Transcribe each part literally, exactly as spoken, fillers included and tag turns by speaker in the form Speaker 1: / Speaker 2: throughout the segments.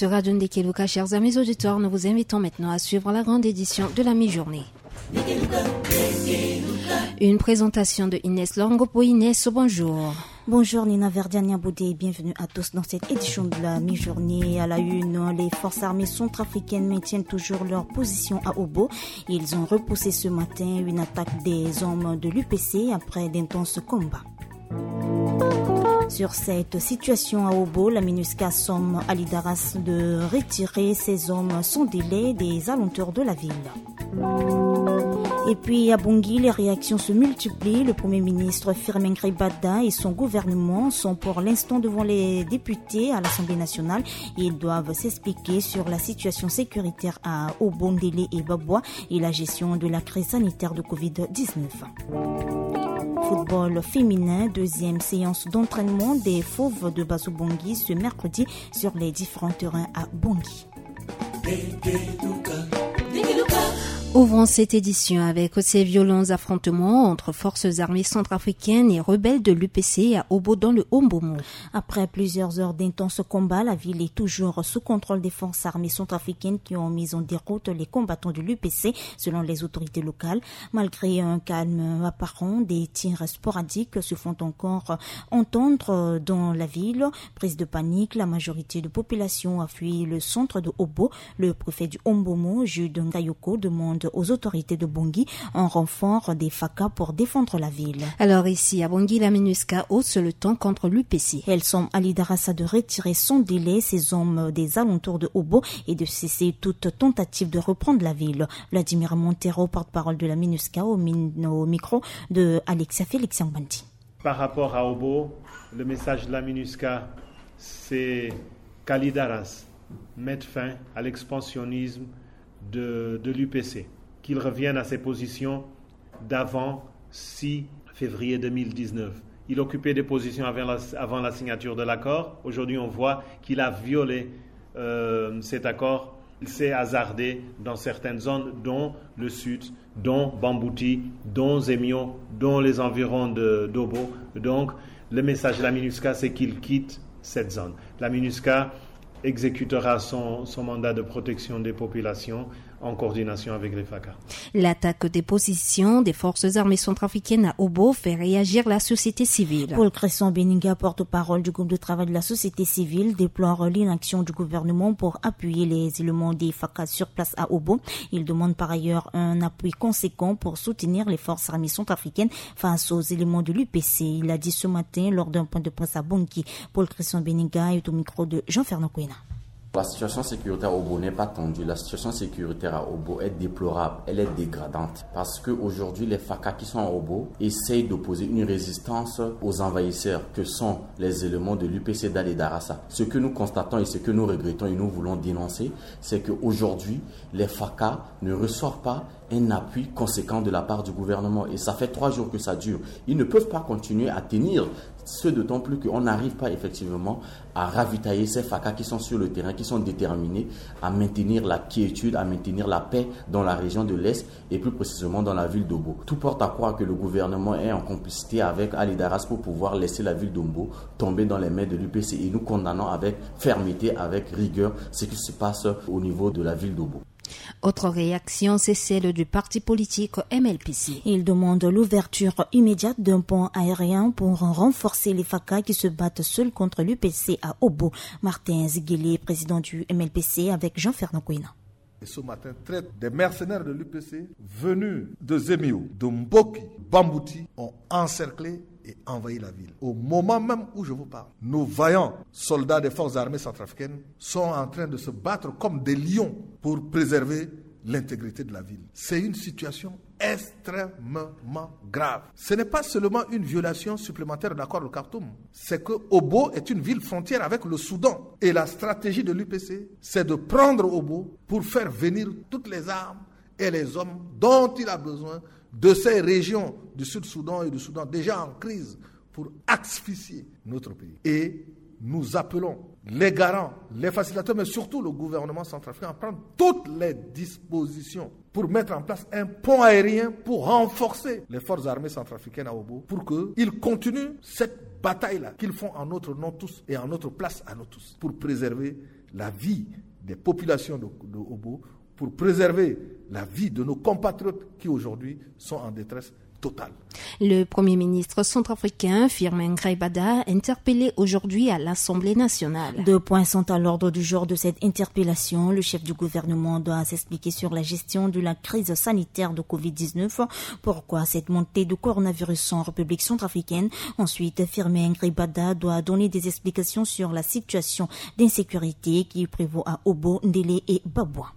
Speaker 1: Sur Radio Ndekeluka, chers amis auditeurs, nous vous invitons maintenant à suivre la grande édition de la mi-journée. Une présentation de Inès Longopo. Inès, bonjour.
Speaker 2: Bonjour Nina Verdiania Boudé et bienvenue à tous dans cette édition de la mi-journée. À la une, les forces armées centrafricaines maintiennent toujours leur position à Obo. Ils ont repoussé ce matin une attaque des hommes de l'U P C après d'intenses combats. Sur cette situation à Obo, la MINUSCA somme Ali Daras de retirer ses hommes sans délai des alentours de la ville. Et puis à Bangui, les réactions se multiplient. Le Premier ministre Firmin Gribada et son gouvernement sont pour l'instant devant les députés à l'Assemblée nationale. Ils doivent s'expliquer sur la situation sécuritaire à Obondélé et Babwa et la gestion de la crise sanitaire de covid dix-neuf. Football féminin, deuxième séance d'entraînement des Fauves de Basso Bangui ce mercredi sur les différents terrains à Bangui.
Speaker 1: Ouvrons cette édition avec ces violents affrontements entre forces armées centrafricaines et rebelles de l'U P C à Obo dans le Ombomo.
Speaker 2: Après plusieurs heures d'intenses combats, la ville est toujours sous contrôle des forces armées centrafricaines qui ont mis en déroute les combattants de l'U P C selon les autorités locales. Malgré un calme apparent, des tirs sporadiques se font encore entendre dans la ville. Prise de panique, la majorité de la population a fui le centre de Obo. Le préfet du Ombomo, Jude Ngayoko, demande aux autorités de Bangui en renfort des F A C A pour défendre la ville.
Speaker 1: Alors ici, à Bangui, la MINUSCA hausse le ton contre l'U P C.
Speaker 2: Elle somme Ali Darassa de retirer sans délai ses hommes des alentours de Obo et de cesser toute tentative de reprendre la ville. Vladimir Montero, porte-parole de la MINUSCA, au, min- au micro de Alexia Félix Bandi.
Speaker 3: Par rapport à Obo, le message de la MINUSCA, c'est qu'Ali Daras mette fin à l'expansionnisme de, de l'U P C, qu'il revienne à ses positions d'avant six février deux mille dix-neuf. Il occupait des positions avant la, avant la signature de l'accord. Aujourd'hui, on voit qu'il a violé euh, cet accord. Il s'est hasardé dans certaines zones, dont le sud, dont Bambouti, dont Zemio, dont les environs de, d'Obo. Donc, le message de la MINUSCA, c'est qu'il quitte cette zone. La MINUSCA exécutera son, son mandat de protection des populations en coordination avec les F A C A.
Speaker 1: L'attaque des positions des forces armées centrafricaines à Obo fait réagir la société civile.
Speaker 2: Paul Cresson Beninga, porte-parole du groupe de travail de la société civile, déplore l'inaction du gouvernement pour appuyer les éléments des F A C A sur place à Obo. Il demande par ailleurs un appui conséquent pour soutenir les forces armées centrafricaines face aux éléments de l'U P C. Il a dit ce matin lors d'un point de presse à Bangui. Paul Cresson Beninga est au micro de Jean-Fernand Kouena.
Speaker 4: La situation sécuritaire à Obo n'est pas tendue. La situation sécuritaire à Obo est déplorable, elle est dégradante. Parce qu'aujourd'hui, les F A C A qui sont à Obo essayent d'opposer une résistance aux envahisseurs que sont les éléments de l'U P C d'Ali Darassa. Ce que nous constatons et ce que nous regrettons et nous voulons dénoncer, c'est qu'aujourd'hui, les F A C A ne reçoivent pas un appui conséquent de la part du gouvernement. Et ça fait trois jours que ça dure. Ils ne peuvent pas continuer à tenir, ce d'autant plus qu'on n'arrive pas effectivement à ravitailler ces F A C A qui sont sur le terrain, qui sont déterminés à maintenir la quiétude, à maintenir la paix dans la région de l'Est et plus précisément dans la ville d'Obo. Tout porte à croire que le gouvernement est en complicité avec Ali Daras pour pouvoir laisser la ville d'Obo tomber dans les mains de l'U P C. Et nous condamnons avec fermeté, avec rigueur, ce qui se passe au niveau de la ville d'Obo.
Speaker 1: Autre réaction, c'est celle du parti politique M L P C.
Speaker 2: Il demande l'ouverture immédiate d'un pont aérien pour renforcer les F A C A qui se battent seuls contre l'U P C à Obo. Martin Zigueli, président du M L P C, avec Jean-Fernand Kouena.
Speaker 5: Et ce matin, traite des mercenaires de l'U P C venus de Zemio, de Mboki, Bambouti, ont encerclé et envahi la ville. Au moment même où je vous parle, nos vaillants soldats des forces armées centrafricaines sont en train de se battre comme des lions pour préserver l'intégrité de la ville. C'est une situation extrêmement grave. Ce n'est pas seulement une violation supplémentaire de l'accord de Khartoum, c'est que Obo est une ville frontière avec le Soudan. Et la stratégie de l'U P C, c'est de prendre Obo pour faire venir toutes les armes et les hommes dont il a besoin de ces régions du Sud-Soudan et du Soudan déjà en crise pour asphyxier notre pays. Et nous appelons les garants, les facilitateurs, mais surtout le gouvernement centrafricain à prendre toutes les dispositions pour mettre en place un pont aérien pour renforcer les forces armées centrafricaines à Obo, pour qu'ils continuent cette bataille-là qu'ils font en notre nom tous et en notre place à nous tous, pour préserver la vie des populations de, de Obo, pour préserver la vie de nos compatriotes qui aujourd'hui sont en détresse totale.
Speaker 1: Le Premier ministre centrafricain Firmin Graibada interpellé aujourd'hui à l'Assemblée nationale.
Speaker 2: Deux points sont à l'ordre du jour de cette interpellation. Le chef du gouvernement doit s'expliquer sur la gestion de la crise sanitaire de covid dix-neuf. Pourquoi cette montée de coronavirus en République centrafricaine? Ensuite, Firmin Graibada doit donner des explications sur la situation d'insécurité qui prévaut à Obo, Ndélé et Baboua.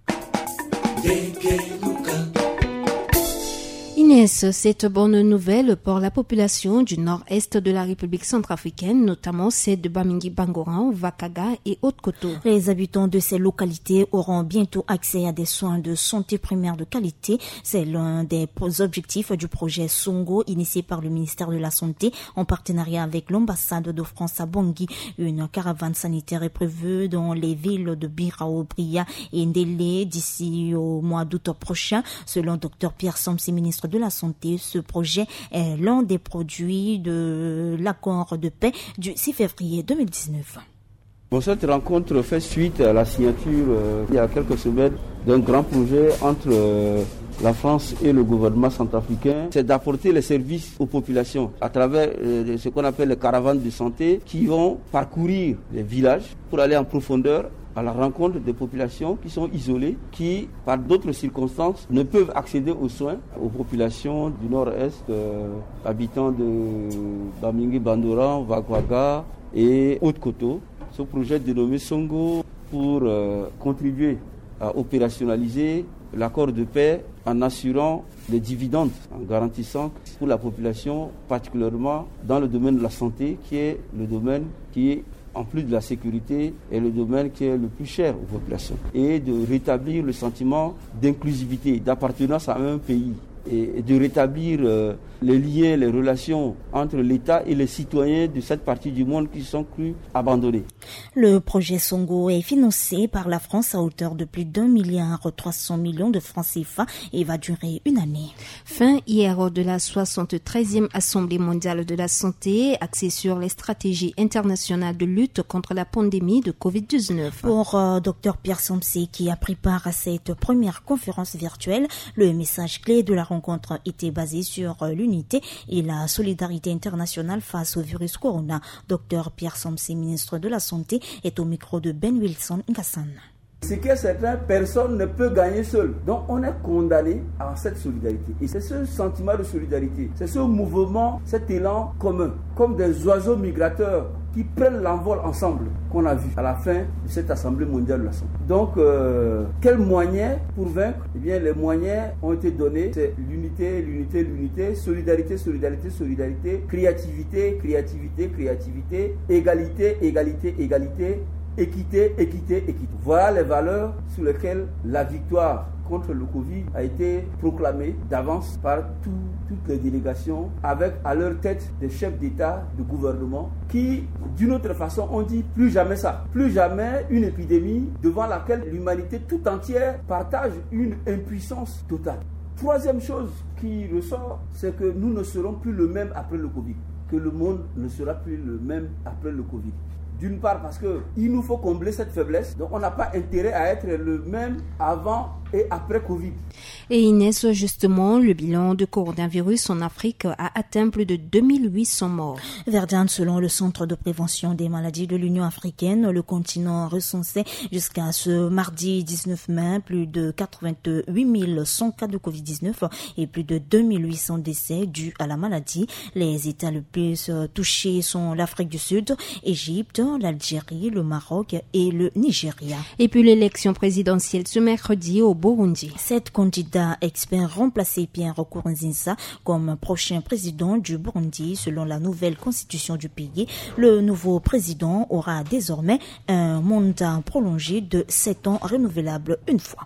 Speaker 1: Inès, cette bonne nouvelle pour la population du nord-est de la République centrafricaine, notamment celle de Bamingui-Bangoran, Wakaga et Haute-Koto.
Speaker 2: Les habitants de ces localités auront bientôt accès à des soins de santé primaire de qualité. C'est l'un des objectifs du projet Songo initié par le ministère de la Santé en partenariat avec l'ambassade de France à Bangui. Une caravane sanitaire est prévue dans les villes de Birao, Bria et Ndélé d'ici au mois d'août prochain. Selon Dr Pierre Somsi, ministre de la Santé, ce projet est l'un des produits de l'accord de paix du six février deux mille dix-neuf.
Speaker 6: Bon, cette rencontre fait suite à la signature euh, il y a quelques semaines d'un grand projet entre euh, la France et le gouvernement centrafricain. C'est d'apporter les services aux populations à travers euh, ce qu'on appelle les caravanes de santé qui vont parcourir les villages pour aller en profondeur à la rencontre des populations qui sont isolées, qui, par d'autres circonstances, ne peuvent accéder aux soins. Aux populations du nord-est, euh, habitants de Bamingui-Bangoran, Wakaga et Haute-Koto. Ce projet dénommé Songo pour euh, contribuer à opérationnaliser l'accord de paix en assurant les dividendes, en garantissant pour la population, particulièrement dans le domaine de la santé, qui est le domaine qui est en plus de la sécurité, est le domaine qui est le plus cher aux populations. Et de rétablir le sentiment d'inclusivité, d'appartenance à un pays. Et de rétablir euh, les liens, les relations entre l'État et les citoyens de cette partie du monde qui sont crus abandonnés.
Speaker 2: Le projet Songo est financé par la France à hauteur de plus d'un milliard trois cents millions de francs C F A et va durer une année.
Speaker 1: Fin hier de la soixante-treizième Assemblée mondiale de la santé, axée sur les stratégies internationales de lutte contre la pandémie de covid dix-neuf.
Speaker 2: Pour euh, Dr Pierre Somsi, qui a pris part à cette première conférence virtuelle, le message clé de la rencontre était basé sur l'unité et la solidarité internationale face au virus corona. Dr Pierre Somsi, ministre de la Santé, est au micro de Ben Wilson Ngassan.
Speaker 6: Ce qui est certain, personne ne peut gagner seul. Donc on est condamné à cette solidarité. Et c'est ce sentiment de solidarité, c'est ce mouvement, cet élan commun, comme des oiseaux migrateurs qui prennent l'envol ensemble, qu'on a vu à la fin de cette Assemblée mondiale de la santé. Donc, euh, quels moyens pour vaincre? Eh bien, les moyens ont été donnés. C'est l'unité, l'unité, l'unité, solidarité, solidarité, solidarité, créativité, créativité, créativité, égalité, égalité, égalité, équité, équité, équité. Voilà les valeurs sur lesquelles la victoire contre le Covid a été proclamée d'avance par tout, toutes les délégations, avec à leur tête des chefs d'État, de gouvernement, qui, d'une autre façon, ont dit plus jamais ça. Plus jamais une épidémie devant laquelle l'humanité tout entière partage une impuissance totale. Troisième chose qui ressort, c'est que nous ne serons plus le même après le Covid, que le monde ne sera plus le même après le Covid. D'une part parce qu'il nous faut combler cette faiblesse, donc on n'a pas intérêt à être le même avant et après Covid.
Speaker 1: Et Inès, justement, le bilan de coronavirus en Afrique a atteint plus de deux mille huit cents morts.
Speaker 2: Verdun, selon le Centre de prévention des maladies de l'Union africaine, le continent recensait jusqu'à ce mardi dix-neuf mai plus de quatre-vingt-huit mille cent cas de covid dix-neuf et plus de deux mille huit cents décès dus à la maladie. Les États les plus touchés sont l'Afrique du Sud, Égypte, l'Algérie, le Maroc et le Nigeria.
Speaker 1: Et puis l'élection présidentielle ce mercredi au Burundi.
Speaker 2: Sept candidats experts remplacé Pierre Nkurunziza comme prochain président du Burundi. Selon la nouvelle constitution du pays, le nouveau président aura désormais un mandat prolongé de sept ans renouvelable une fois.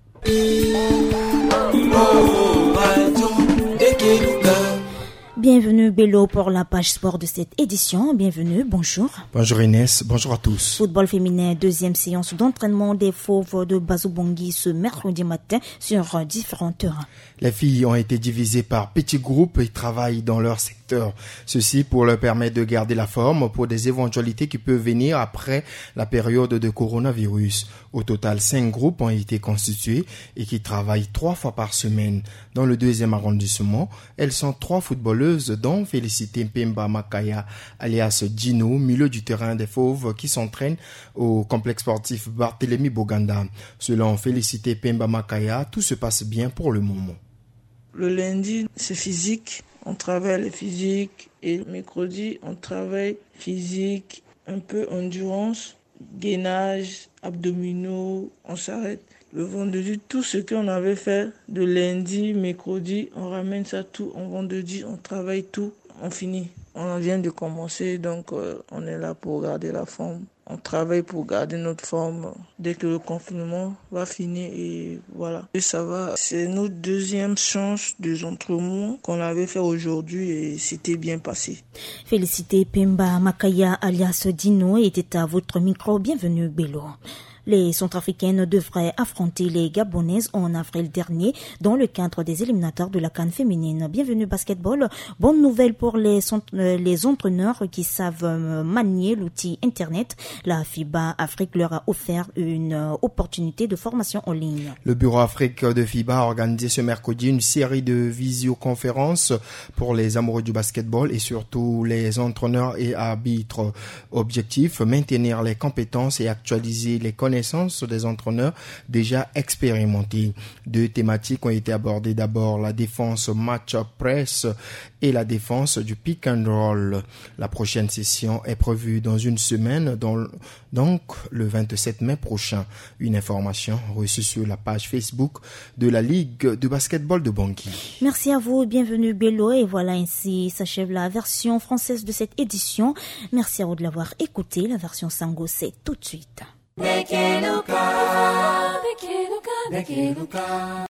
Speaker 2: Bienvenue Bello pour la page sport de cette édition. Bienvenue, bonjour.
Speaker 7: Bonjour Inès, bonjour à tous.
Speaker 2: Football féminin, deuxième séance d'entraînement des Fauves de Bazubongi ce mercredi matin sur différents terrains.
Speaker 7: Les filles ont été divisées par petits groupes et travaillent dans leur secteur secteur. Ceci pour leur permettre de garder la forme pour des éventualités qui peuvent venir après la période de coronavirus. Au total, cinq groupes ont été constitués et qui travaillent trois fois par semaine. Dans le deuxième arrondissement, elles sont trois footballeuses dont Félicité Pemba Makaya, alias Gino, milieu du terrain des Fauves, qui s'entraîne au complexe sportif Barthélemy Boganda. Selon Félicité Pemba Makaya, tout se passe bien pour le moment.
Speaker 8: Le lundi, c'est physique. On travaille le physique. Et le mercredi, on travaille physique, un peu endurance, gainage, abdominaux, on s'arrête. Le vendredi, tout ce qu'on avait fait de lundi, mercredi, on ramène ça tout. En vendredi, on travaille tout, on finit. On vient de commencer, donc euh, on est là pour garder la forme. On travaille pour garder notre forme dès que le confinement va finir et voilà. Et ça va, c'est notre deuxième chance des entraînements qu'on avait fait aujourd'hui et c'était bien passé.
Speaker 2: Félicité Pemba Makaya alias Dino était à votre micro. Bienvenue Bello. Les Centrafricaines devraient affronter les Gabonaises en avril dernier dans le cadre des éliminatoires de la CAN féminine. Bienvenue basketball. Bonne nouvelle pour les, les entraîneurs qui savent manier l'outil Internet. La FIBA Afrique leur a offert une opportunité de formation en ligne.
Speaker 7: Le Bureau Afrique de FIBA a organisé ce mercredi une série de visioconférences pour les amoureux du basketball et surtout les entraîneurs et arbitres. Objectif, maintenir les compétences et actualiser les connaissances des entraîneurs déjà expérimentés. Deux thématiques ont été abordées. D'abord, la défense match press et la défense du pick and roll. La prochaine session est prévue dans une semaine, donc le vingt-sept mai prochain. Une information reçue sur la page Facebook de la Ligue de basketball de Bangui.
Speaker 2: Merci à vous, bienvenue Bello. Et voilà, ainsi s'achève la version française de cette édition. Merci à vous de l'avoir écouté. La version Sango, c'est tout de suite.